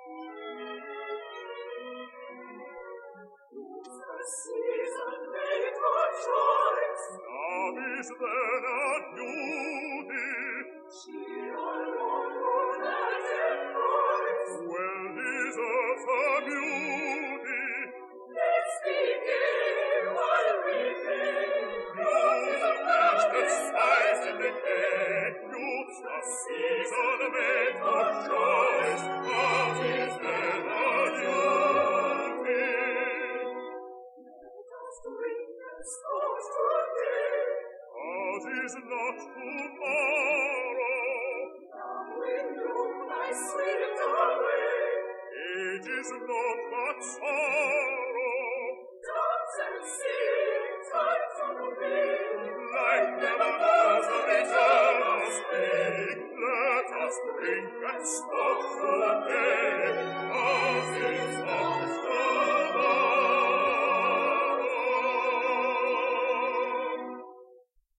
The season made for choice. Love is then a duty. She alone would that embrace. Well deserves her beauty. Let's begin while we may. Youth is a match that spies in decay. Youth's the season made for choice. Love is then a duty. Ours is not tomorrow. Now in you, my sweet darling. Age is naught but sorrow. Dance and sing, time to be. Life never knows the return of spring. Let us drink and smoke through